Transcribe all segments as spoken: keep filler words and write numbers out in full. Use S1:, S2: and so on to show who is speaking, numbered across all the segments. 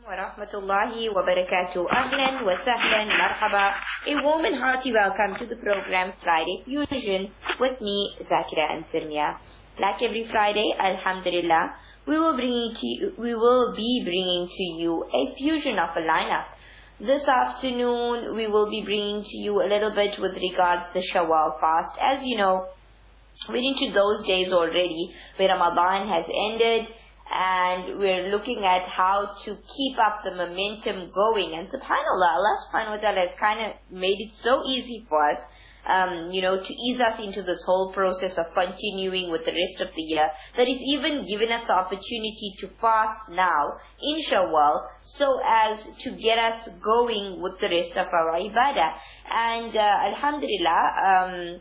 S1: wa rahmatullahi wa barakatuh. Ahlan wa sahlan, marhaba. A warm and hearty welcome to the program Friday Fusion with me, Zakira and Sirmia. Like every Friday, alhamdulillah, we will bring to you, we will be bringing to you a fusion of a lineup. This afternoon, we will be bringing to you a little bit with regards to the Shawwal fast. As you know, we're into those days already where Ramadan has ended, and we're looking at how to keep up the momentum going. And subhanAllah, Allah subhanahu wa ta'ala has kind of made it so easy for us, um, you know, to ease us into this whole process of continuing with the rest of the year, that is even given us the opportunity to fast now in Shawwal, so as to get us going with the rest of our ibadah. And uh, alhamdulillah, um,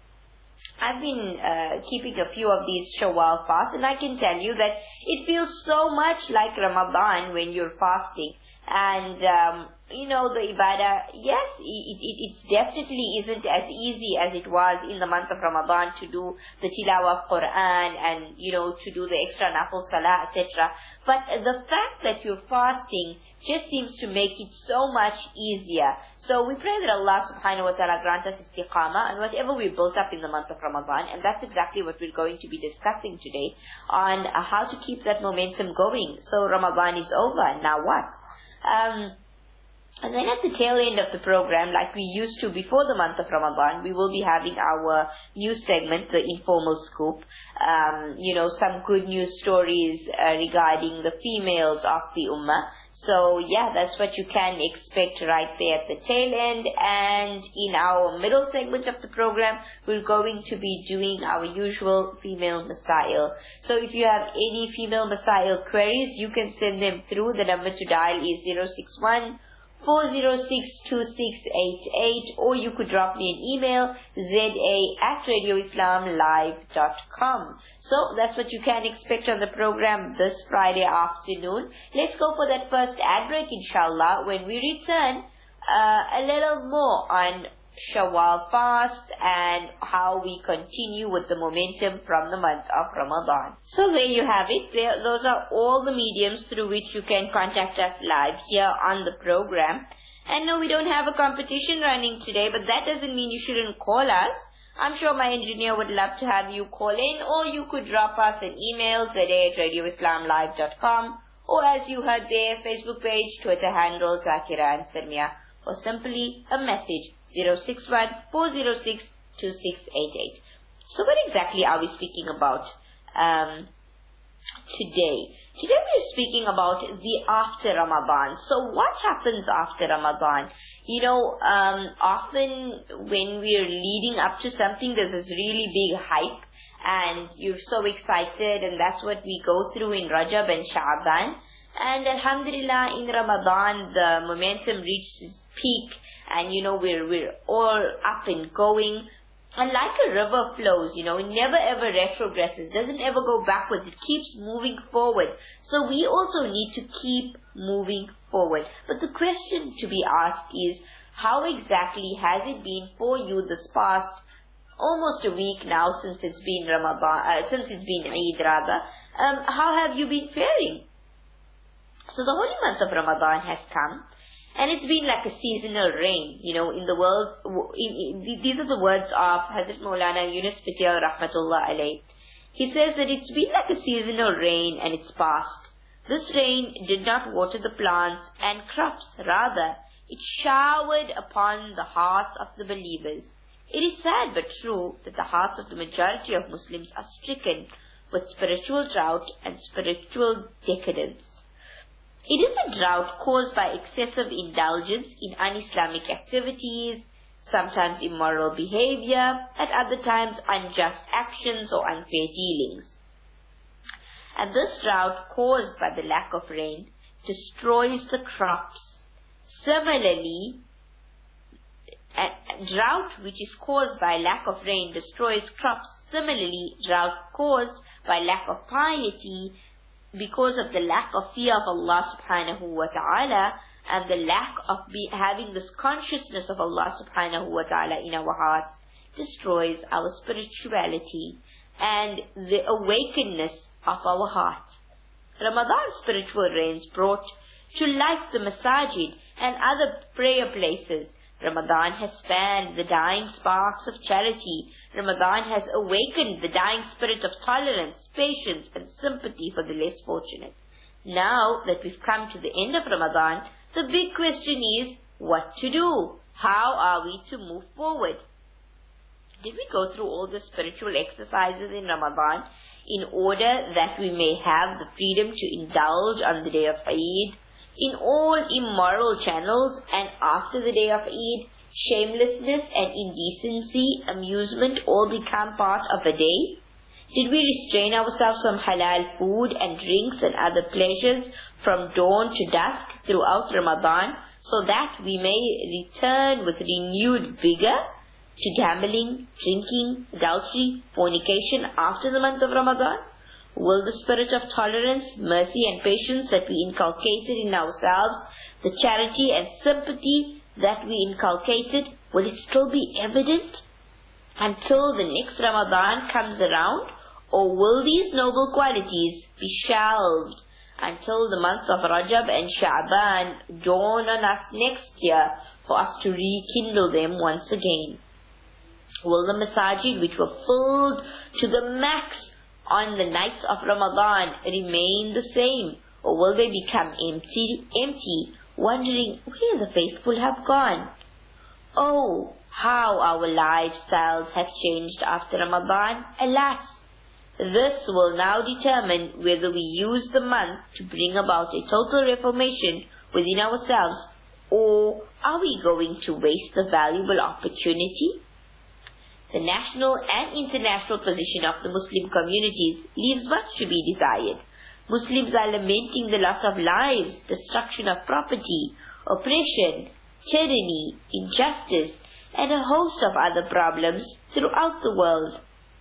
S1: I've been uh, keeping a few of these Shawwal fasts, and I can tell you that it feels so much like Ramadan when you're fasting. And, um, you know, the ibadah, yes, it, it, it definitely isn't as easy as it was in the month of Ramadan to do the tilawah of Quran and, you know, to do the extra nafil salah, et cetera. But the fact that you're fasting just seems to make it so much easier. So we pray that Allah subhanahu wa ta'ala grant us istiqamah and whatever we built up in the month of Ramadan. And that's exactly what we're going to be discussing today on uh, how to keep that momentum going. So Ramadan is over, now what? Um, and then at the tail end of the program, like we used to before the month of Ramadan, we will be having our news segment, the Informal Scoop. Um, you know, some good news stories uh, regarding the females of the Ummah. So yeah, that's what you can expect right there at the tail end. And in our middle segment of the program, we're going to be doing our usual female masail. So if you have any female masail queries, you can send them through. The number to dial is zero six one, four zero six, two six eight eight, or you could drop me an email, za at radio islam live dot com. So that's what you can expect on the program this Friday afternoon. Let's go for that first ad break, inshallah. When we return, uh, a little more on Shawwal fast and how we continue with the momentum from the month of Ramadan. So there you have it. There, those are all the mediums through which you can contact us live here on the program. And no, we don't have a competition running today, but that doesn't mean you shouldn't call us. I'm sure my engineer would love to have you call in, or you could drop us an email, za at radio islam live dot com, or as you heard there, Facebook page, Twitter handle, Zakira and Sirmia, or simply a message, zero six one, four zero six, two six eight eight. So what exactly are we speaking about um, today? Today we're speaking about the after Ramadan. So what happens after Ramadan? You know, um, often when we're leading up to something, there's this really big hype and you're so excited, and that's what we go through in Rajab and Sha'ban. And alhamdulillah, in Ramadan, the momentum reaches peak, and you know, we're, we're all up and going. And like a river flows, you know, it never ever retrogresses, doesn't ever go backwards, it keeps moving forward. So we also need to keep moving forward. But the question to be asked is, how exactly has it been for you this past almost a week now since it's been Ramadan, uh, since it's been Eid rather, um, how have you been faring? So the holy month of Ramadan has come, and it's been like a seasonal rain, you know, in the world. In, in, these are the words of Hazrat Maulana Yunus Patel Rahmatullah Alayh. He says that it's been like a seasonal rain and it's past. This rain did not water the plants and crops, rather, it showered upon the hearts of the believers. It is sad but true that the hearts of the majority of Muslims are stricken with spiritual drought and spiritual decadence. It is a drought caused by excessive indulgence in un-Islamic activities, sometimes immoral behavior, at other times unjust actions or unfair dealings. And this drought caused by the lack of rain destroys the crops. Similarly, a drought which is caused by lack of rain destroys crops. Similarly, drought caused by lack of piety, because of the lack of fear of Allah subhanahu wa ta'ala and the lack of be, having this consciousness of Allah subhanahu wa ta'ala in our hearts, destroys our spirituality and the awakeness of our heart. Ramadan's spiritual rains brought to light the masajid and other prayer places. Ramadan has fanned the dying sparks of charity. Ramadan has awakened the dying spirit of tolerance, patience, and sympathy for the less fortunate. Now that we've come to the end of Ramadan, the big question is, what to do? How are we to move forward? Did we go through all the spiritual exercises in Ramadan in order that we may have the freedom to indulge on the day of Eid in all immoral channels, and after the day of Eid, shamelessness and indecency, amusement all become part of a day? Did we restrain ourselves from halal food and drinks and other pleasures from dawn to dusk throughout Ramadan, so that we may return with renewed vigor to gambling, drinking, adultery, fornication after the month of Ramadan? Will the spirit of tolerance, mercy and patience that we inculcated in ourselves, the charity and sympathy that we inculcated, will it still be evident until the next Ramadan comes around? Or will these noble qualities be shelved until the months of Rajab and Sha'ban dawn on us next year for us to rekindle them once again? Will the masajid, which were filled to the max on the nights of Ramadan, remain the same? Or will they become empty, empty, wondering where the faithful have gone? Oh, how our lifestyles have changed after Ramadan. Alas! This will now determine whether we use the month to bring about a total reformation within ourselves, or are we going to waste the valuable opportunity? The national and international position of the Muslim communities leaves much to be desired. Muslims are lamenting the loss of lives, destruction of property, oppression, tyranny, injustice, and a host of other problems throughout the world.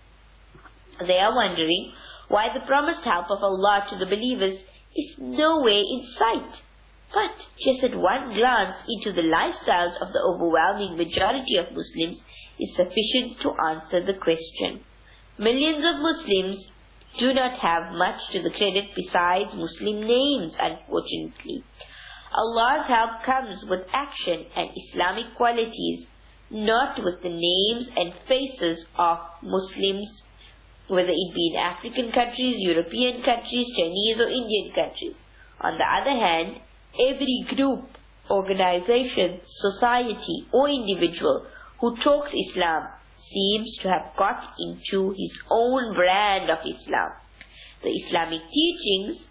S1: They are wondering why the promised help of Allah to the believers is nowhere in sight. But just at one glance into the lifestyles of the overwhelming majority of Muslims is sufficient to answer the question. Millions of Muslims do not have much to the credit besides Muslim names, unfortunately. Allah's help comes with action and Islamic qualities, not with the names and faces of Muslims, whether it be in African countries, European countries, Chinese or Indian countries. On the other hand, every group, organization, society or individual who talks Islam seems to have got into his own brand of Islam. The Islamic teachings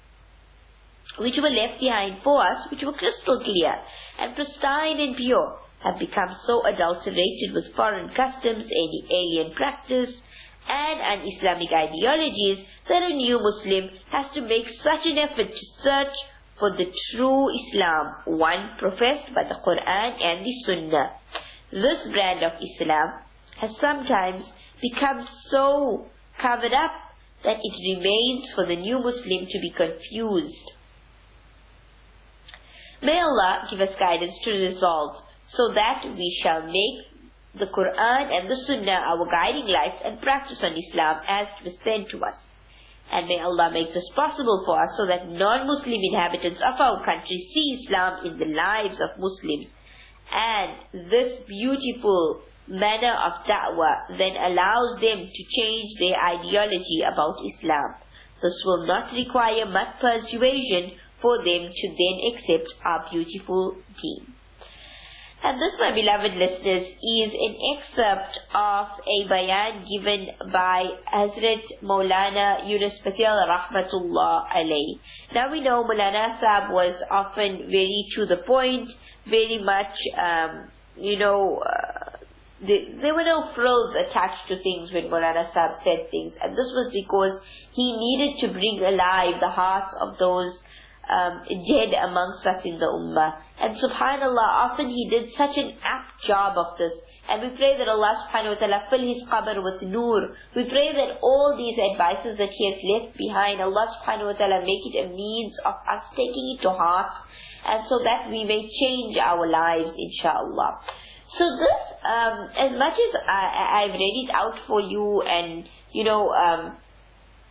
S1: which were left behind for us, which were crystal clear and pristine and pure, have become so adulterated with foreign customs, any alien practice, and un-Islamic ideologies that a new Muslim has to make such an effort to search for the true Islam, one professed by the Quran and the Sunnah. This brand of Islam has sometimes become so covered up that it remains for the new Muslim to be confused. May Allah give us guidance to resolve, so that we shall make the Quran and the Sunnah our guiding lights and practice on Islam as it was sent to us. And may Allah make this possible for us so that non-Muslim inhabitants of our country see Islam in the lives of Muslims, and this beautiful manner of da'wah then allows them to change their ideology about Islam. This will not require much persuasion for them to then accept our beautiful deen. And this, my beloved listeners, is an excerpt of a bayan given by Hazrat Maulana Yunus Patel Rahmatullah alayhi. Now we know Maulana Sahab was often very to the point, very much, um, you know, uh, the, there were no frills attached to things when Maulana Sahab said things. And this was because he needed to bring alive the hearts of those Um, dead amongst us in the ummah. And subhanallah, often he did such an apt job of this. And we pray that Allah subhanahu wa ta'ala fill his qabr with noor. We pray that all these advices that he has left behind, Allah subhanahu wa ta'ala make it a means of us taking it to heart, and so that we may change our lives, inshallah. So this, um, as much as I, I've read it out for you, and, you know, um,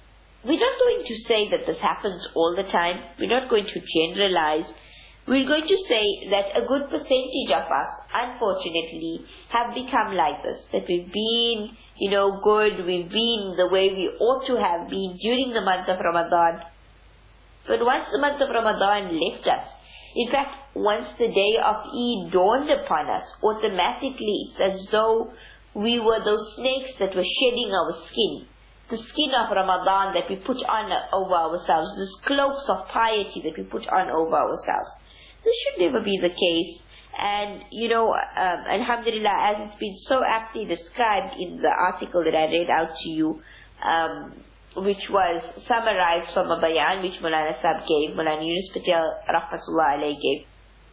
S1: we're not going to say that this happens all the time. We're not going to generalize. We're going to say that a good percentage of us, unfortunately, have become like this. That we've been, you know, good. We've been the way we ought to have been during the month of Ramadan. But once the month of Ramadan left us, in fact, once the day of Eid dawned upon us, automatically it's as though we were those snakes that were shedding our skin. The skin of Ramadan that we put on over ourselves, these cloaks of piety that we put on over ourselves. This should never be the case. And, you know, um, alhamdulillah, as it's been so aptly described in the article that I read out to you, um, which was summarized from a bayan which Maulana Sahib gave, Maulana Yunus Patel Rahmatullah Alayhi gave.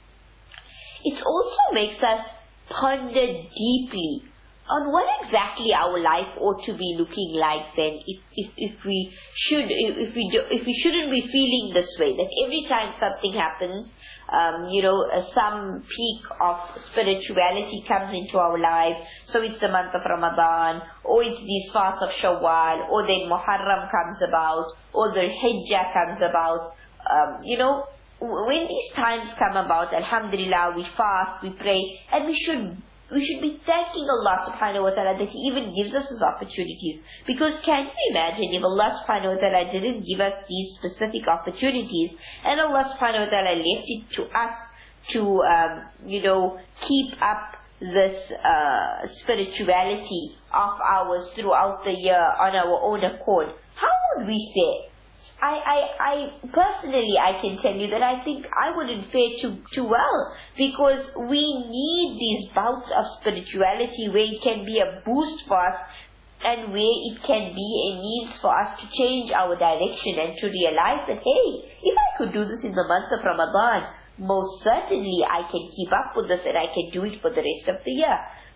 S1: It also makes us ponder deeply on what exactly our life ought to be looking like then, if if, if we should if, if we do, if we shouldn't be feeling this way, that every time something happens, um, you know, uh, some peak of spirituality comes into our life. So it's the month of Ramadan, or it's these fasts of Shawwal, or then Muharram comes about, or the Hijjah comes about. Um, you know, when these times come about, alhamdulillah, we fast, we pray, and we should We should be thanking Allah subhanahu wa ta'ala that He even gives us these opportunities. Because can you imagine if Allah subhanahu wa ta'ala didn't give us these specific opportunities, and Allah subhanahu wa ta'ala left it to us to, um, you know, keep up this uh, spirituality of ours throughout the year on our own accord, how would we fare? I, I, I personally, I can tell you that I think I wouldn't fare too, too well, because we need these bouts of spirituality where it can be a boost for us, and where it can be a means for us to change our direction and to realize that, hey, if I could do this in the month of Ramadan, most certainly I can keep up with this and I can do it for the rest of the year.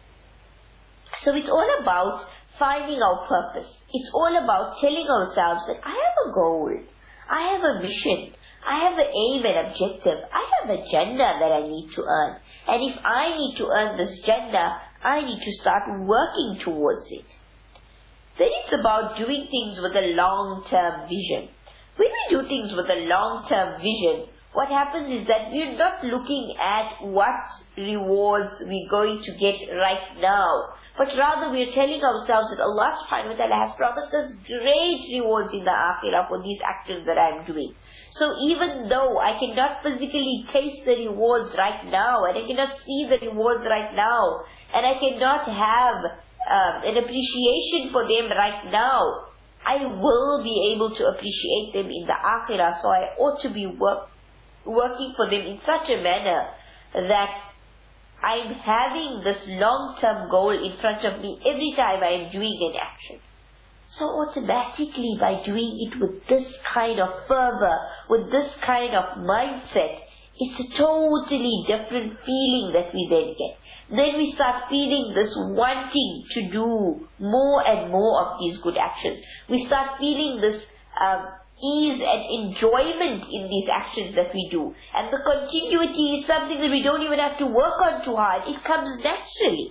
S1: So it's all about finding our purpose. It's all about telling ourselves that I have a goal, I have a mission, I have an aim and objective, I have a Jannah that I need to earn. And if I need to earn this Jannah, I need to start working towards it. Then it's about doing things with a long-term vision. When we do things with a long-term vision, what happens is that we're not looking at what rewards we're going to get right now, but rather we're telling ourselves that Allah subhanahu wa ta'ala has promised us great rewards in the akhirah for these actions that I'm doing. So even though I cannot physically taste the rewards right now, and I cannot see the rewards right now, and I cannot have um, an appreciation for them right now, I will be able to appreciate them in the akhirah. So I ought to be work working for them in such a manner that I'm having this long-term goal in front of me every time I am doing an action. So automatically, by doing it with this kind of fervor, with this kind of mindset, it's a totally different feeling that we then get. Then we start feeling this wanting to do more and more of these good actions. We start feeling this um, ease and enjoyment in these actions that we do. And the continuity is something that we don't even have to work on too hard. It comes naturally.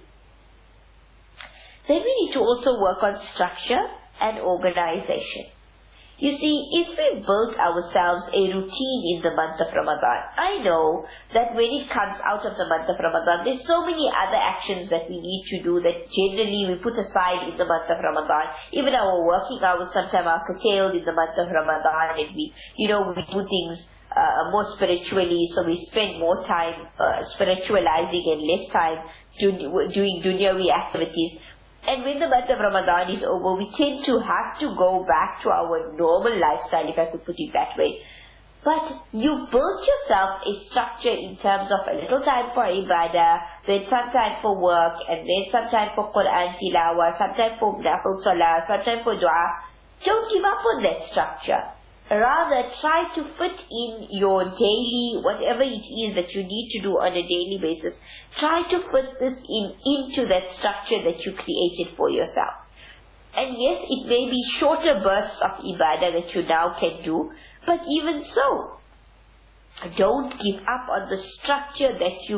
S1: Then we need to also work on structure and organization. You see, if we build ourselves a routine in the month of Ramadan, I know that when it comes out of the month of Ramadan, there's so many other actions that we need to do that generally we put aside in the month of Ramadan. Even our working hours sometimes are curtailed in the month of Ramadan, and we, you know, we do things uh, more spiritually, so we spend more time uh, spiritualizing and less time do, doing dunyawi activities. And when the month of Ramadan is over, we tend to have to go back to our normal lifestyle, if I could put it that way. But you built yourself a structure in terms of a little time for ibadah, then some time for work, and then some time for Quran tilawah, some time for nafil salah, some time for dua. Don't give up on that structure. Rather, try to fit in your daily, whatever it is that you need to do on a daily basis. Try to fit this in into that structure that you created for yourself. And yes, it may be shorter bursts of ibadah that you now can do, but even so, don't give up on the structure that you've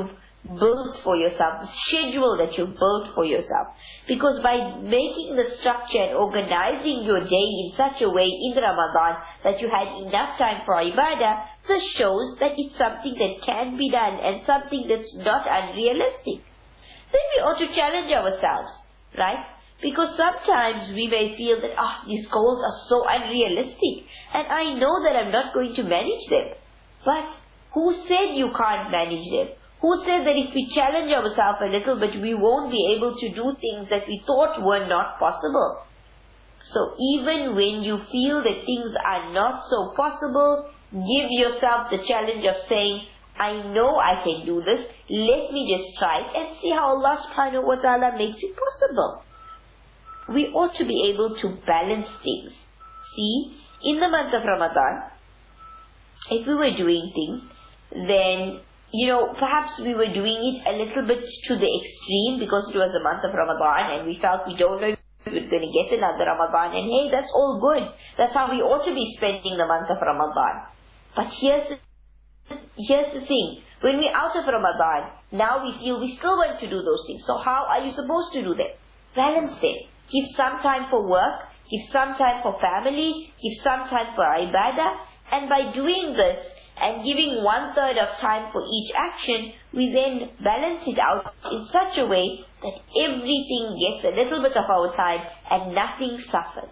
S1: built for yourself, the schedule that you've built for yourself. Because by making the structure and organizing your day in such a way in Ramadan that you had enough time for ibadah, this shows that it's something that can be done and something that's not unrealistic. Then we ought to challenge ourselves, right? Because sometimes we may feel that, ah, oh, these goals are so unrealistic and I know that I'm not going to manage them. But who said you can't manage them? Who said that if we challenge ourselves a little bit, we won't be able to do things that we thought were not possible? So even when you feel that things are not so possible, give yourself the challenge of saying, I know I can do this, let me just try it and see how Allah subhanahu wa ta'ala makes it possible. We ought to be able to balance things. See, in the month of Ramadan, if we were doing things, then, you know, perhaps we were doing it a little bit to the extreme because it was the month of Ramadan and we felt we don't know if we're going to get another Ramadan, and hey, that's all good. That's how we ought to be spending the month of Ramadan. But here's the, here's the thing. When we're out of Ramadan, now we feel we still want to do those things. So how are you supposed to do them? Balance them. Give some time for work, give some time for family, give some time for ibadah, and by doing this and giving one third of time for each action, we then balance it out in such a way that everything gets a little bit of our time and nothing suffers.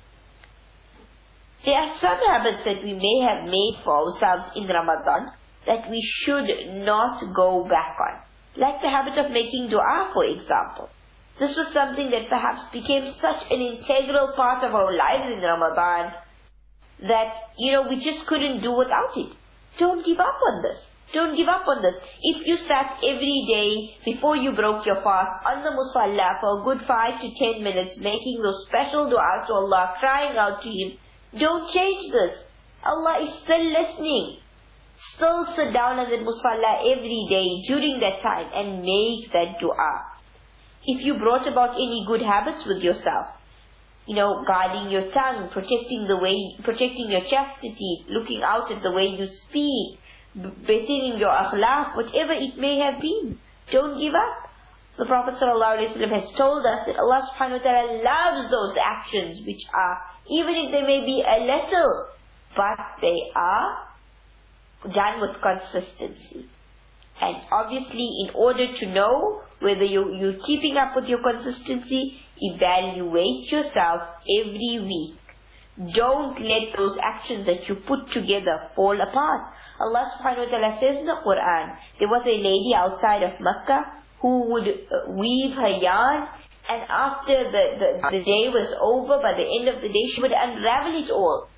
S1: There are some habits that we may have made for ourselves in Ramadan that we should not go back on. Like the habit of making dua, for example. This was something that perhaps became such an integral part of our lives in Ramadan that, you know, we just couldn't do without it. Don't give up on this. Don't give up on this. If you sat every day before you broke your fast on the musalla for a good five to ten minutes making those special du'as to Allah, crying out to Him, don't change this. Allah is still listening. Still sit down at the musalla every day during that time and make that dua. If you brought about any good habits with yourself, you know, guarding your tongue, protecting the way, protecting your chastity, looking out at the way you speak, bettering your akhlaq, whatever it may have been, don't give up. The Prophet ﷺ has told us that Allah subhanahu wa ta'ala loves those actions which are, even if they may be a little, but they are done with consistency. And obviously, in order to know whether you, you're keeping up with your consistency, evaluate yourself every week. Don't let those actions that you put together fall apart. Allah subhanahu wa ta'ala says in the Quran, there was a lady outside of Mecca who would weave her yarn, and after the, the, the day was over, by the end of the day, she would unravel it all.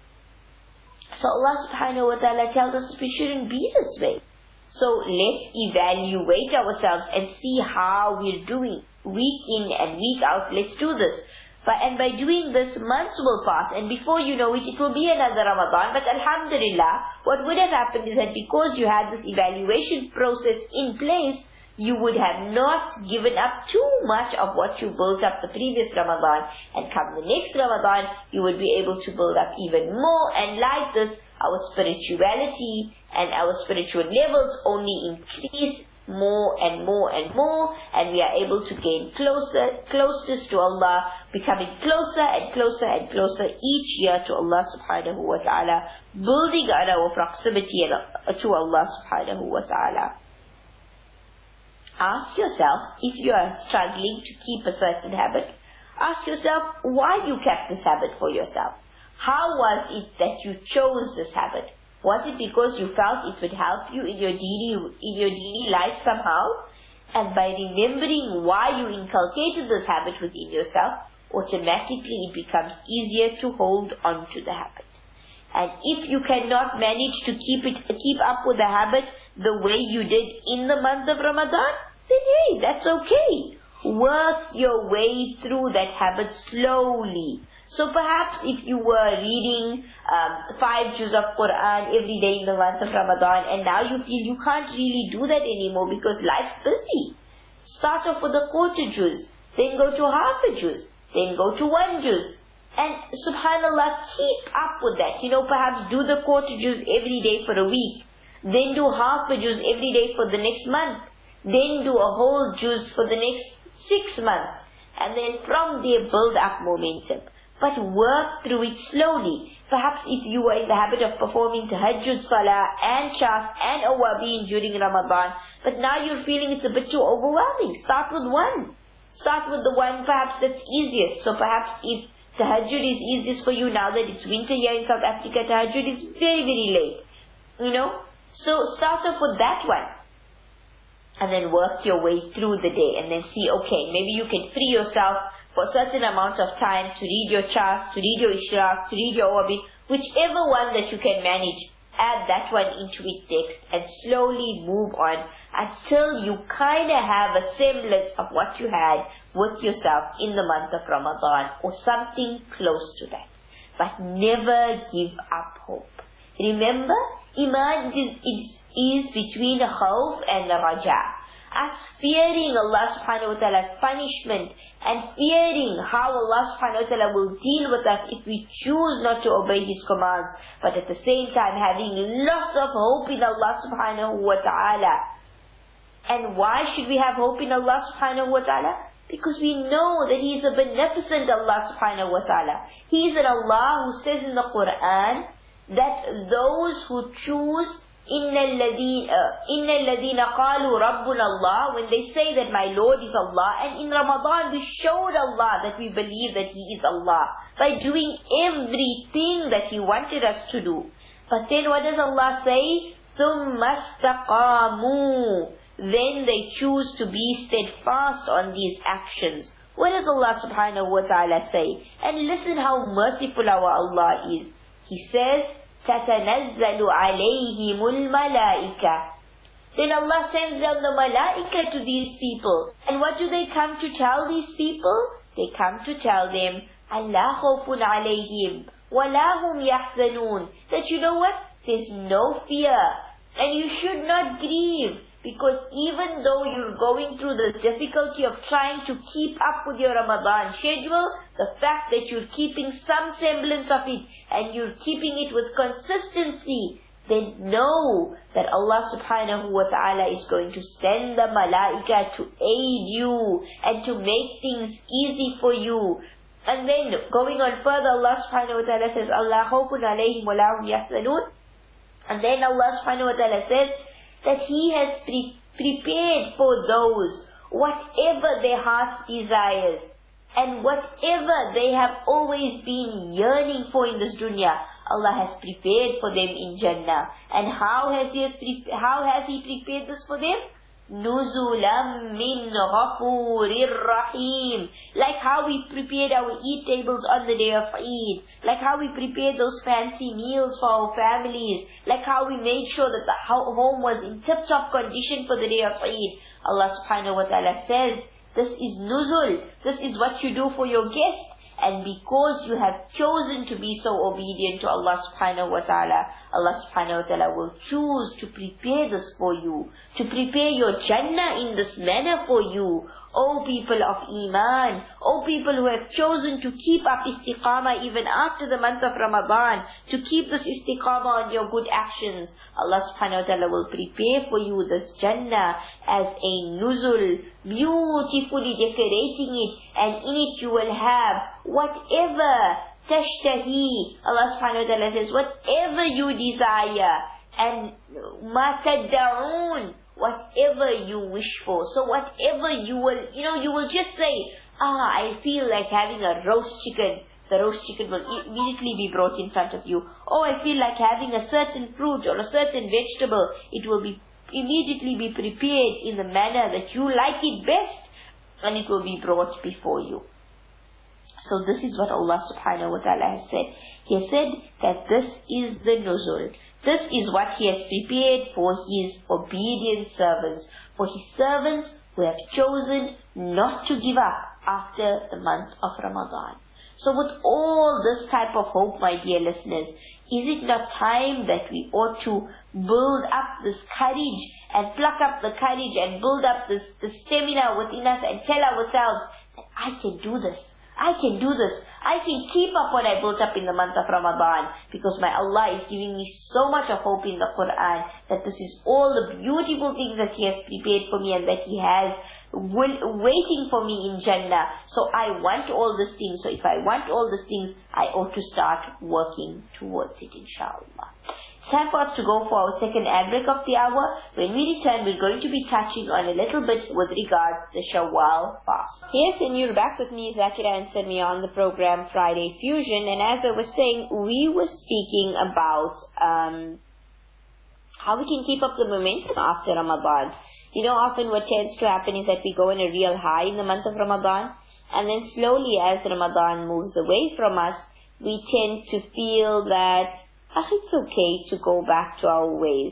S1: So Allah subhanahu wa ta'ala tells us we shouldn't be this way. So let's evaluate ourselves and see how we're doing. Week in and week out, let's do this. But, and by doing this, months will pass, and before you know it, it will be another Ramadan. But alhamdulillah, what would have happened is that because you had this evaluation process in place, you would have not given up too much of what you built up the previous Ramadan. And come the next Ramadan, you would be able to build up even more. And like this, our spirituality and our spiritual levels only increase more and more and more, and we are able to gain closer, closeness to Allah, becoming closer and closer and closer each year to Allah subhanahu wa ta'ala, building on our proximity to Allah subhanahu wa ta'ala. Ask yourself, if you are struggling to keep a certain habit, ask yourself why you kept this habit for yourself. How was it that you chose this habit? Was it because you felt it would help you in your daily, in your daily life somehow? And by remembering why you inculcated this habit within yourself, automatically it becomes easier to hold on to the habit. And if you cannot manage to keep it, keep up with the habit the way you did in the month of Ramadan, then hey, that's okay. Work your way through that habit slowly. So perhaps if you were reading um, five juz of Quran every day in the month of Ramadan, and now you feel you can't really do that anymore because life's busy, start off with a quarter juz, then go to half a juz, then go to one juz. And subhanallah, keep up with that. You know, perhaps do the quarter juz every day for a week, then do half a juz every day for the next month, then do a whole juz for the next six months, and then from there build up momentum. But work through it slowly. Perhaps if you were in the habit of performing tahajjud, salah, and shas, and awabin during Ramadan, but now you're feeling it's a bit too overwhelming, start with one. Start with the one perhaps that's easiest. So perhaps if tahajjud is easiest for you now that it's winter here in South Africa, tahajjud is very, very late. You know? So start off with that one. And then work your way through the day and then see, okay, maybe you can free yourself for a certain amount of time to read your chas, to read your ishraq, to read your awabin, whichever one that you can manage. Add that one into it next and slowly move on until you kind of have a semblance of what you had with yourself in the month of Ramadan or something close to that. But never give up hope. Remember, Iman is, is between the khawf and the raja. Us fearing Allah subhanahu wa ta'ala's punishment and fearing how Allah subhanahu wa ta'ala will deal with us if we choose not to obey His commands, but at the same time having lots of hope in Allah subhanahu wa ta'ala. And why should we have hope in Allah subhanahu wa ta'ala? Because we know that He is a beneficent Allah subhanahu wa ta'ala. He is an Allah who says in the Quran that those who choose إِنَّ الَّذِينَ إِنَّ الَّذِينَ قَالُوا رَبُّنَا اللَّهُ, when they say that my Lord is Allah, and in Ramadan we showed Allah that we believe that He is Allah by doing everything that He wanted us to do. But then what does Allah say? ثُمَّ اسْتَقَامُوا, then they choose to be steadfast on these actions. What does Allah subhanahu wa ta'ala say? And listen how merciful our Allah is. He says, تَتَنَزَّلُ عَلَيْهِمُ الْمَلَائِكَةِ. Then Allah sends down the malaika to these people. And what do they come to tell these people? They come to tell them, أَلَّا خَوْفٌ عَلَيْهِمْ وَلَا هُمْ يَحْزَنُونَ. That you know what? There's no fear. And you should not grieve. Because even though you're going through the difficulty of trying to keep up with your Ramadan schedule, the fact that you're keeping some semblance of it and you're keeping it with consistency, then know that Allah subhanahu wa ta'ala is going to send the malaika to aid you and to make things easy for you. And then going on further, Allah subhanahu wa ta'ala says, Allah khawfun alayhim wa la hum yahzanun. And then Allah subhanahu wa ta'ala says, that He has pre- prepared for those whatever their hearts desires and whatever they have always been yearning for in this dunya. Allah has prepared for them in Jannah. And how has He has pre- how has He prepared this for them? Nuzulam min ghafurir rahim. Like how we prepared our eat tables on the day of Eid. Like how we prepared those fancy meals for our families. Like how we made sure that the home was in tip-top condition for the day of Eid. Allah subhanahu wa ta'ala says, this is nuzul. This is what you do for your guest. And because you have chosen to be so obedient to Allah subhanahu wa ta'ala, Allah subhanahu wa ta'ala will choose to prepare this for you, to prepare your Jannah in this manner for you. O people of Iman, O people who have chosen to keep up istiqamah even after the month of Ramadan, to keep this istiqamah on your good actions, Allah subhanahu wa ta'ala will prepare for you this Jannah as a nuzul, beautifully decorating it, and in it you will have whatever tashtahi. Allah subhanahu wa ta'ala says, whatever you desire, and ma tad'un, whatever you wish for. So whatever you will, you know, you will just say, ah, I feel like having a roast chicken. The roast chicken will immediately be brought in front of you. Oh, I feel like having a certain fruit or a certain vegetable. It will be immediately be prepared in the manner that you like it best, and it will be brought before you. So this is what Allah subhanahu wa ta'ala has said. He has said that this is the nuzul. This is what He has prepared for His obedient servants, for His servants who have chosen not to give up after the month of Ramadan. So with all this type of hope, my dear listeners, is it not time that we ought to build up this courage and pluck up the courage and build up this, this stamina within us and tell ourselves that I can do this. I can do this. I can keep up what I built up in the month of Ramadan, because my Allah is giving me so much of hope in the Quran that this is all the beautiful things that He has prepared for me and that He has will, waiting for me in Jannah. So I want all these things. So if I want all these things, I ought to start working towards it, inshallah. It's time for us to go for our second ad break of the hour. When we return, we're going to be touching on a little bit with regards to the Shawwal fast. Yes, and you're back with me, Zakira and Samia, on the program Friday Fusion. And as I was saying, we were speaking about um, how we can keep up the momentum after Ramadan. You know, often what tends to happen is that we go in a real high in the month of Ramadan, and then slowly as Ramadan moves away from us, we tend to feel that oh, it's okay to go back to our ways.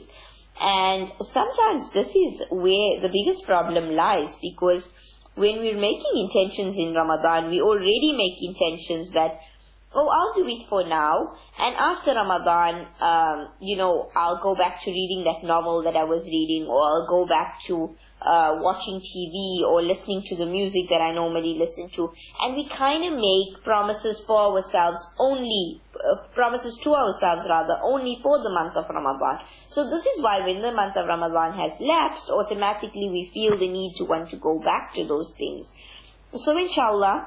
S1: And sometimes this is where the biggest problem lies, because when we're making intentions in Ramadan, we already make intentions that, oh, I'll do it for now, and after Ramadan, um, you know, I'll go back to reading that novel that I was reading, or I'll go back to uh, watching T V or listening to the music that I normally listen to. And we kind of make promises for ourselves only, uh, promises to ourselves rather, only for the month of Ramadan. So this is why when the month of Ramadan has lapsed, automatically we feel the need to want to go back to those things. So inshallah,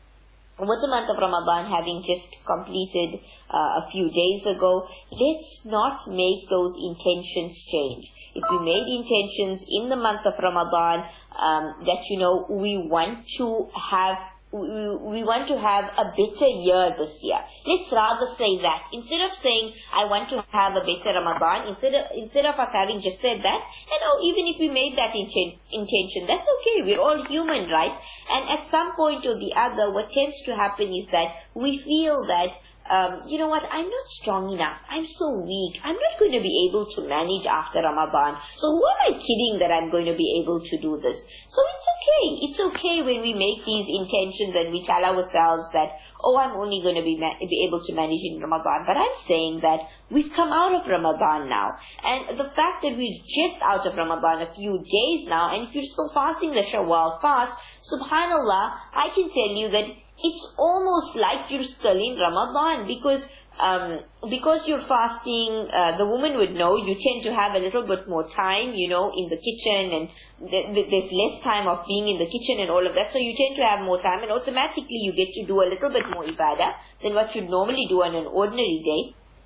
S1: with the month of Ramadan having just completed uh, a few days ago, let's not make those intentions change. If we made intentions in the month of Ramadan um, that, you know, we want to have We, we want to have a better year this year. Let's rather say that. Instead of saying, I want to have a better Ramadan, instead of, instead of us having just said that, and oh, even if we made that inten- intention, that's okay. We're all human, right? And at some point or the other, what tends to happen is that we feel that, Um, you know what, I'm not strong enough. I'm so weak. I'm not going to be able to manage after Ramadan. So who am I kidding that I'm going to be able to do this? So it's okay. It's okay when we make these intentions and we tell ourselves that, oh, I'm only going to be, ma- be able to manage in Ramadan. But I'm saying that we've come out of Ramadan now. And the fact that we're just out of Ramadan a few days now, and if you're still fasting the Shawwal fast, subhanallah, I can tell you that it's almost like you're still in Ramadan, because um, because you're fasting, uh, the woman would know you tend to have a little bit more time, you know, in the kitchen, and th- th- there's less time of being in the kitchen and all of that, so you tend to have more time, and automatically you get to do a little bit more ibadah than what you'd normally do on an ordinary day.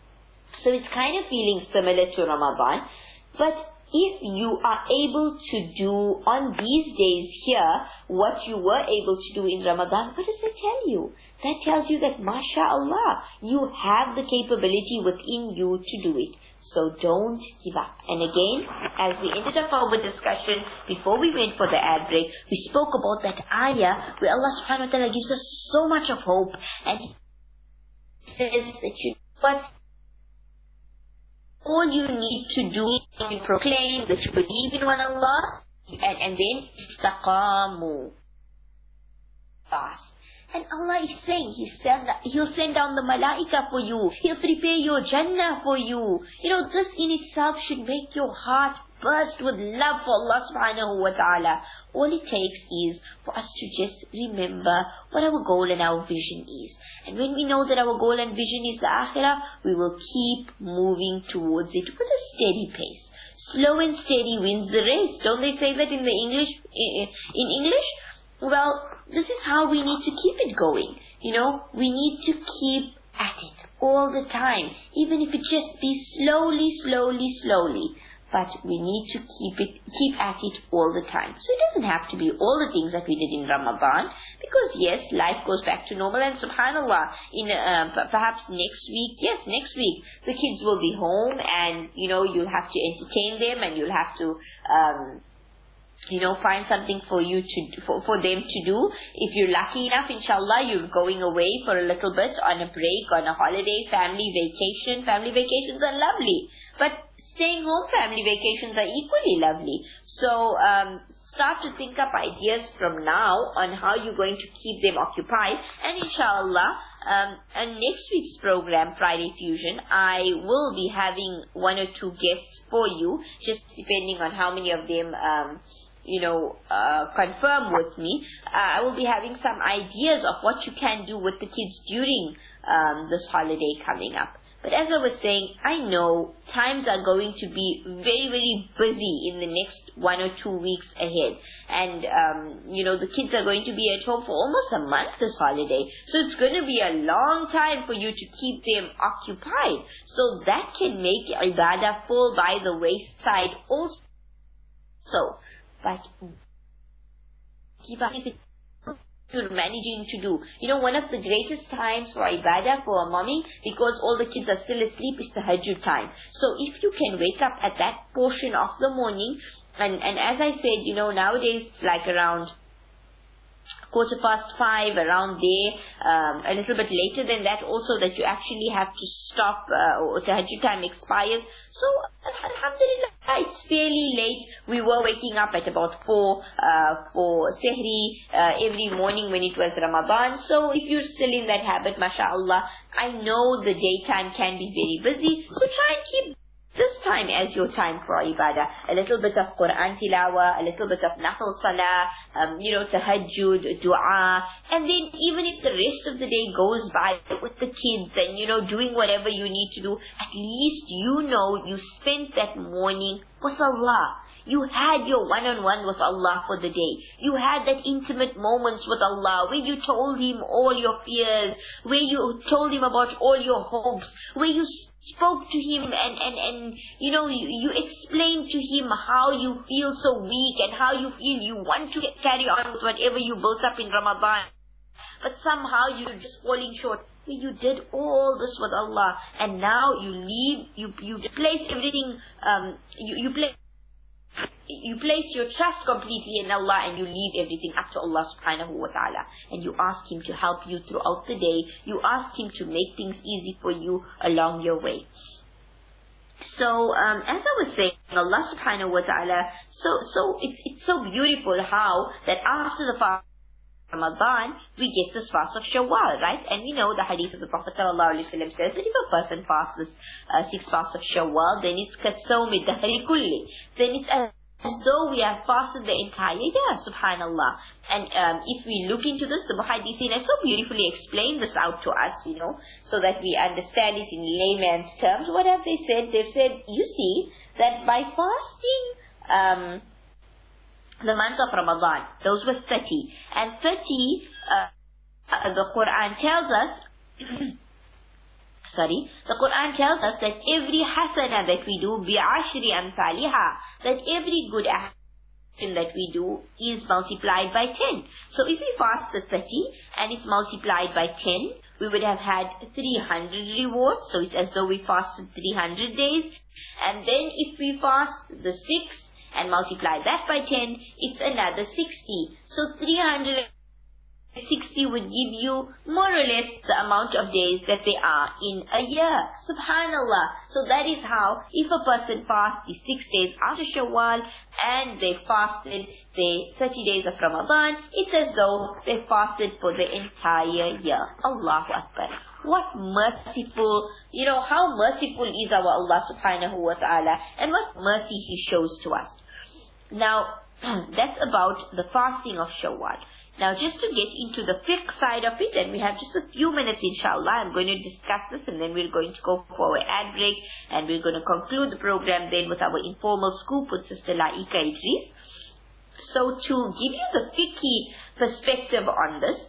S1: So it's kind of feeling similar to Ramadan. But if you are able to do on these days here what you were able to do in Ramadan, what does that tell you? That tells you that, mashallah, you have the capability within you to do it. So don't give up. And again, as we ended up our discussion before we went for the ad break, we spoke about that ayah where Allah subhanahu wa ta'ala gives us so much of hope, and He says that, you know what, all you need to do is to proclaim that you believe in one Allah, and, and then istaqamu, fast. And Allah is saying He send, He'll send down the malaika for you. He'll prepare your Jannah for you. You know, this in itself should make your heart burst with love for Allah subhanahu wa ta'ala. All it takes is for us to just remember what our goal and our vision is. And when we know that our goal and vision is the akhirah, we will keep moving towards it with a steady pace. Slow and steady wins the race. Don't they say that in the English, in English? Well, this is how we need to keep it going. You know, we need to keep at it all the time, even if it just be slowly, slowly, slowly. But we need to keep it, keep at it all the time. So it doesn't have to be all the things that we did in Ramadan, because yes, life goes back to normal, and subhanallah, in uh, perhaps next week, yes, next week, the kids will be home, and you know, you'll have to entertain them, and you'll have to, um, you know, find something for you to, for, for them to do. If you're lucky enough, inshallah, you're going away for a little bit on a break, on a holiday, family vacation. Family vacations are lovely, but staying home family vacations are equally lovely. So um, start to think up ideas from now on how you're going to keep them occupied. And inshallah, um, on next week's program, Friday Fusion, I will be having one or two guests for you, just depending on how many of them um, you know, uh, confirm with me, uh, I will be having some ideas of what you can do with the kids during um, this holiday coming up. But as I was saying, I know times are going to be very, very busy in the next one or two weeks ahead. And, um, you know, the kids are going to be at home for almost a month this holiday. So it's going to be a long time for you to keep them occupied. So that can make ibadah fall by the wayside also. But if you're managing to do. You know, one of the greatest times for ibadah for a mommy, because all the kids are still asleep, is tahajjud time. So if you can wake up at that portion of the morning, and, and as I said, you know, nowadays it's like around quarter past five, around there, um, a little bit later than that also, that you actually have to stop, uh, or tahajjud time expires. So, alhamdulillah, it's fairly late. We were waking up at about four, uh, for sehri, uh, every morning when it was Ramadan. So, if you're still in that habit, mashallah, I know the daytime can be very busy. So, try and keep this time as your time for ibadah. A little bit of Quran tilawah, a little bit of nafil salah, um, you know, tahajjud, dua. And then even if the rest of the day goes by with the kids and, you know, doing whatever you need to do, at least you know you spent that morning with Allah. You had your one-on-one with Allah for the day. You had that intimate moments with Allah where you told Him all your fears, where you told Him about all your hopes, where you spoke to Him and, and, and you know, you, you explained to Him how you feel so weak and how you feel you want to carry on with whatever you built up in Ramadan. But somehow you're just falling short. You did all this with Allah, and now you leave, you, you place everything, um, you, you place, you place your trust completely in Allah, and you leave everything up to Allah subhanahu wa ta'ala. And you ask Him to help you throughout the day. You ask Him to make things easy for you along your way. So, um, as I was saying, Allah subhanahu wa ta'ala, so, so, it's, it's so beautiful how that after the fast Ramadan, we get this fast of Shawwal, right? And we know the hadith of the Prophet ﷺ says that if a person fasts this uh, six fasts of Shawwal, then it's kasawmi dahri kulli. Then it's as though we have fasted the entire year, subhanallah. And um, if we look into this, the Muhaddithin has so beautifully explained this out to us, you know, so that we understand it in layman's terms. What have they said? They've said, you see, that by fasting um, the month of Ramadan, those were thirty. And thirty, uh, uh, the Quran tells us, sorry, the Quran tells us that every hasana that we do, bi'ashri amthaliha, that every good action that we do is multiplied by ten. So if we fast the thirty and it's multiplied by ten, we would have had three hundred rewards. So it's as though we fasted three hundred days. And then if we fast the six, and multiply that by ten, it's another sixty. So three hundred sixty would give you more or less the amount of days that there are in a year. Subhanallah. So that is how, if a person fasts the six days after Shawwal and they fasted the thirty days of Ramadan, it's as though they fasted for the entire year. Allahu Akbar. What merciful, you know, how merciful is our Allah subhanahu wa ta'ala, and what mercy He shows to us. Now, that's about the fasting of Shawwal. Now, just to get into the fiqh side of it, and we have just a few minutes, inshallah, I'm going to discuss this, and then we're going to go for our ad break, and we're going to conclude the program then with our informal scoop with Sister Laika Idris. So, to give you the fiqhi perspective on this,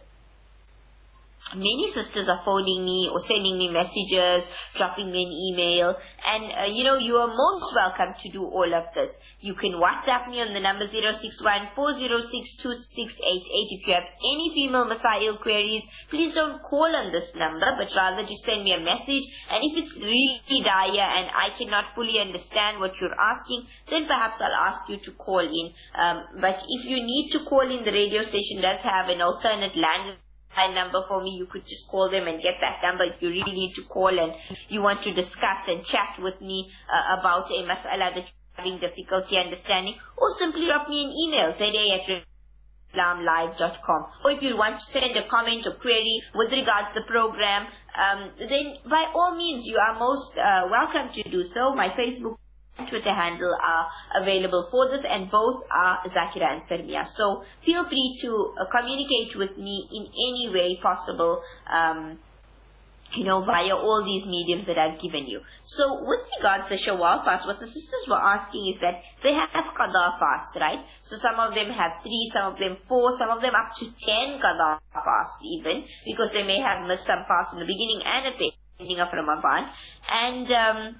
S1: many sisters are phoning me or sending me messages, dropping me an email, and uh, you know, you are most welcome to do all of this. You can WhatsApp me on the number zero six one, four zero six, two six eight eight. If you have any female masail queries, please don't call on this number, but rather just send me a message. And if it's really dire and I cannot fully understand what you're asking, then perhaps I'll ask you to call in. Um, but if you need to call in, the radio station does have an alternate landline number for me. You could just call them and get that number if you really need to call and you want to discuss and chat with me uh, about a mas'ala that you're having difficulty understanding, or simply drop me an email, zada at islam live dot com. Or if you want to send a comment or query with regards to the program, um, then by all means you are most uh, welcome to do so. My Facebook Twitter handle are available for this, and both are Zakira and Sarmia. So feel free to uh, communicate with me in any way possible, um, you know, via all these mediums that I've given you. So with regards to Shawwal fast, what the sisters were asking is that they have Qada fast, right? So some of them have three, some of them four, some of them up to ten Qada fast even, because they may have missed some fast in the beginning and at the ending of Ramadan. And um,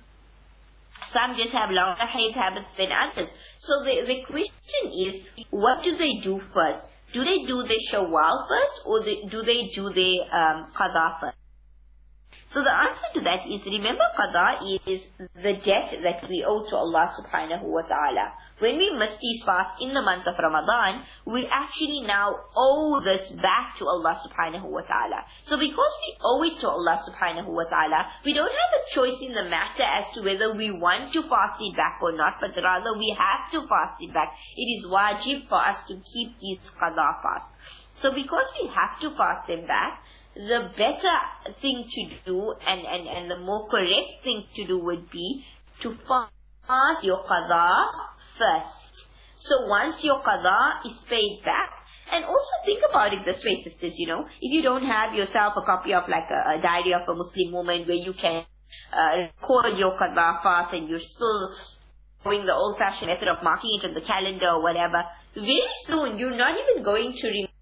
S1: some just have longer haid habits than others. So the, the question is, what do they do first? Do they do the Shawwal first, or they, do they do the um, Qada first? So the answer to that is, remember, Qada is the debt that we owe to Allah subhanahu wa ta'ala. When we miss these fasts in the month of Ramadan, we actually now owe this back to Allah subhanahu wa ta'ala. So because we owe it to Allah subhanahu wa ta'ala, we don't have a choice in the matter as to whether we want to fast it back or not, but rather we have to fast it back. It is wajib for us to keep these Qada fasts. So because we have to fast them back, the better thing to do and, and, and the more correct thing to do would be to fast your qada first. So once your qada is paid back, and also think about it this way, sisters, you know, if you don't have yourself a copy of like a, a diary of a Muslim woman where you can uh, record your qada fast and you're still doing the old-fashioned method of marking it on the calendar or whatever, very soon you're not even going to remember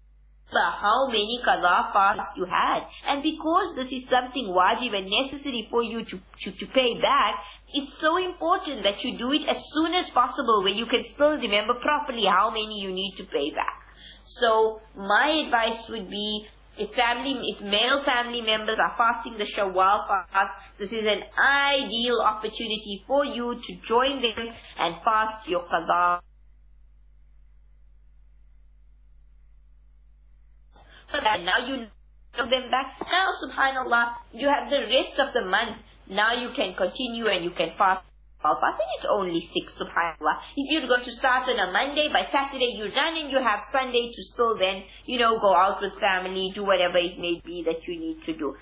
S1: how many qada fasts you had. And because this is something wajib and necessary for you to, to, to pay back, it's so important that you do it as soon as possible, where you can still remember properly how many you need to pay back. So my advice would be, if family, if male family members are fasting the Shawwal fast, this is an ideal opportunity for you to join them and fast your qada. So that now you know them back. Now, subhanallah, you have the rest of the month. Now you can continue and you can fast. Fast and it's only six, subhanallah. If you're going to start on a Monday, by Saturday you're done and you have Sunday to still then, you know, go out with family, do whatever it may be that you need to do.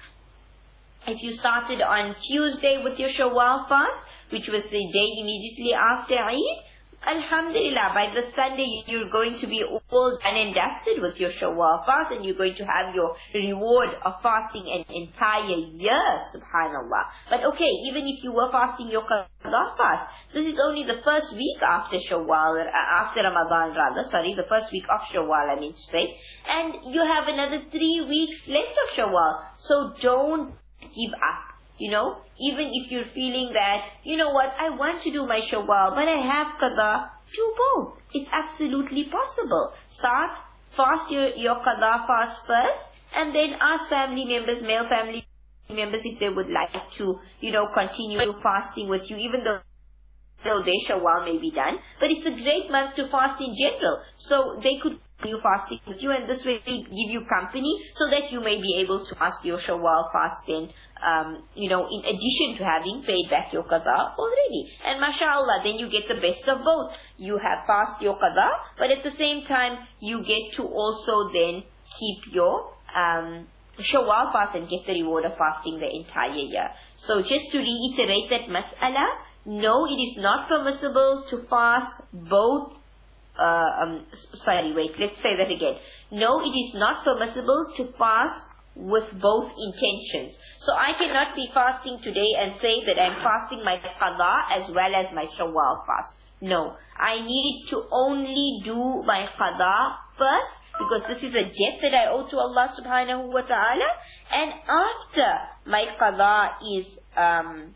S1: If you started on Tuesday with your Shawwal fast, which was the day immediately after Eid, alhamdulillah, by the Sunday you're going to be all done and dusted with your Shawwal fast, and you're going to have your reward of fasting an entire year, subhanallah. But okay, even if you were fasting your Qada fast, this is only the first week after Shawwal, after Ramadan rather, sorry, the first week of Shawwal I mean to say, and you have another three weeks left of Shawwal, so don't give up. You know, even if you're feeling that, you know what, I want to do my Shawwal, but I have Qada, do both. It's absolutely possible. Start, fast your, your Qada fast first, and then ask family members, male family members, if they would like to, you know, continue fasting with you, even though So their Shawwal may be done. But it's a great month to fast in general. So they could continue fasting with you, and this will give you company so that you may be able to fast your Shawwal fast then, um, you know, in addition to having paid back your Qada already. And mashallah, then you get the best of both. You have fast your Qada, but at the same time, you get to also then keep your um, Shawwal fast and get the reward of fasting the entire year. So just to reiterate that mas'ala, no, it is not permissible to fast both, uh, um, sorry, wait, let's say that again. No, it is not permissible to fast with both intentions. So I cannot be fasting today and say that I'm fasting my Qada as well as my Shawwal fast. No, I need to only do my Qada first, because this is a debt that I owe to Allah subhanahu wa ta'ala. And after my Qada is, um,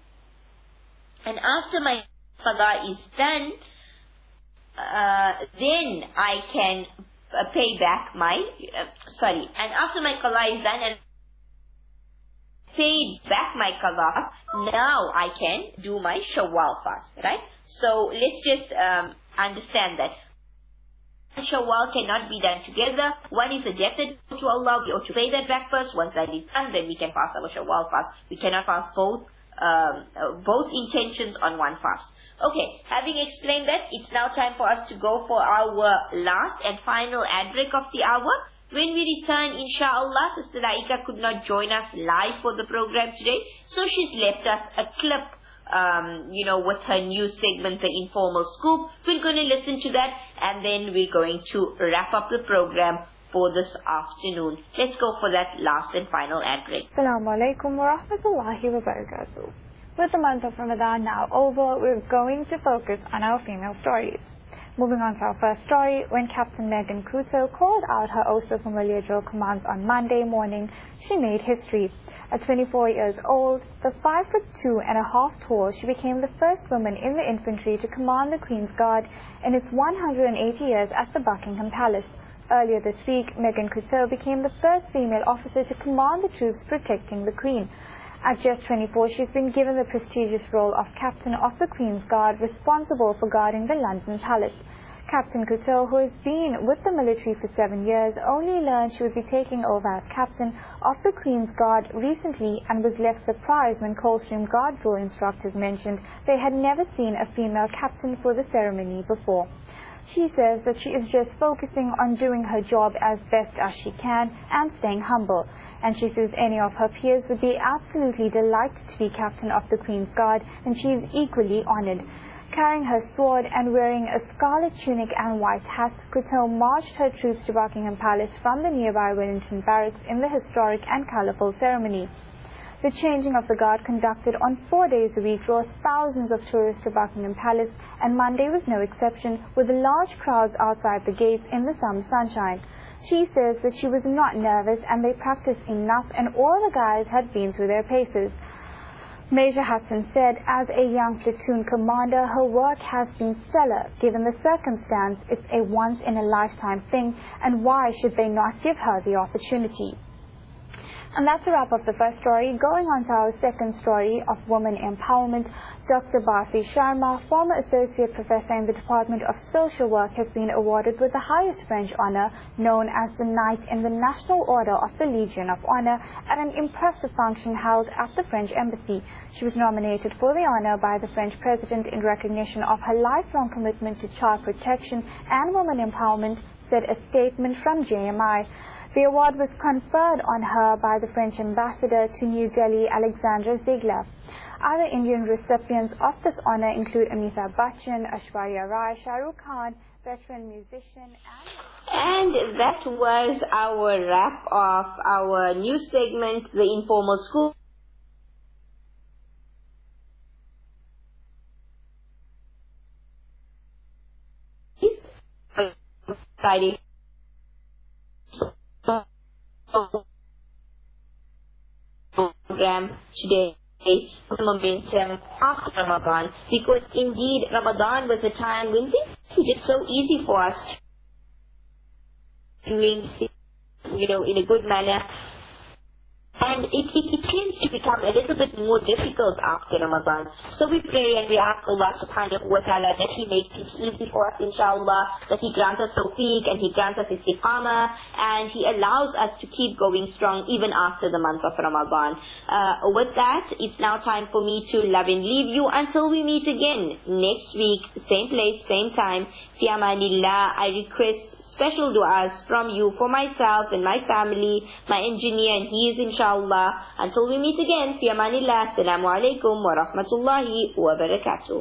S1: and after my Qada is done, uh, then I can uh, pay back my, uh, sorry, and after my Qada is done and paid back my Qada, now I can do my Shawwal fast, right? So let's just um, understand that Shawwal cannot be done together. One is a debt to Allah, we ought to pay that back first. Once that is done, then we can fast our Shawwal fast. We cannot fast both um, uh, both intentions on one fast. Okay, having explained that, it's now time for us to go for our last and final ad break of the hour. When we return, inshallah, Sister Aika could not join us live for the program today, so she's left us a clip um, you know, with her new segment, The Informal Scoop. We're going to listen to that, and then we're going to wrap up the program for this afternoon. Let's go for that last and final ad break.
S2: Assalamu alaikum wa rahmatullahi wa barakatuh. With the month of Ramadan now over, we're going to focus on our female stories. Moving on to our first story, when Captain Megan Kuto called out her oh-so-familiar drill commands on Monday morning, she made history. At twenty-four years old, the five foot two and a half tall, she became the first woman in the infantry to command the Queen's Guard in its one hundred eighty years at the Buckingham Palace. Earlier this week, Megan Kuto became the first female officer to command the troops protecting the Queen. At just twenty-four, she's been given the prestigious role of Captain of the Queen's Guard, responsible for guarding the London Palace. Captain Kuto, who has been with the military for seven years, only learned she would be taking over as Captain of the Queen's Guard recently and was left surprised when Coldstream Guard drill instructors mentioned they had never seen a female captain for the ceremony before. She says that she is just focusing on doing her job as best as she can and staying humble. And she says any of her peers would be absolutely delighted to be Captain of the Queen's Guard, and she is equally honoured. Carrying her sword and wearing a scarlet tunic and white hat, Kuto marched her troops to Buckingham Palace from the nearby Wellington Barracks in the historic and colourful ceremony. The changing of the guard, conducted on four days a week, draws thousands of tourists to Buckingham Palace, and Monday was no exception, with large crowds outside the gates in the summer sunshine. She says that she was not nervous and they practiced enough and all the guys had been through their paces. Major Hudson said, as a young platoon commander, her work has been stellar. Given the circumstance, it's a once-in-a-lifetime thing, and why should they not give her the opportunity? And that's a wrap of the first story. Going on to our second story of women empowerment, Doctor Bharti Sharma, former Associate Professor in the Department of Social Work, has been awarded with the highest French honour, known as the Knight in the National Order of the Legion of Honour, at an impressive function held at the French Embassy. She was nominated for the honour by the French President in recognition of her lifelong commitment to child protection and women empowerment, said a statement from J M I. The award was conferred on her by the French ambassador to New Delhi, Alexandra Ziegler. Other Indian recipients of this honour include Amitabh Bachchan, Aishwarya Rai, Shah Rukh Khan, veteran musician,
S1: and... And that was our wrap of our new segment, The Informal School. Friday. Program today, the momentum after Ramadan, because indeed Ramadan was a time when things were just so easy for us, doing, you know, in a good manner. And it, it, it tends to become a little bit more difficult after Ramadan. So we pray and we ask Allah subhanahu wa ta'ala that He makes it easy for us, inshallah, that He grants us tawfiq and He grants us istiqamah, and He allows us to keep going strong even after the month of Ramadan. Uh, with that, it's now time for me to love and leave you until we meet again next week, same place, same time. Fi amanillah. I request special du'as from you for myself and my family, my engineer, and he is inshallah. Until we meet again, fi amanillah. Assalamu alaikum wa rahmatullahi wa barakatuh.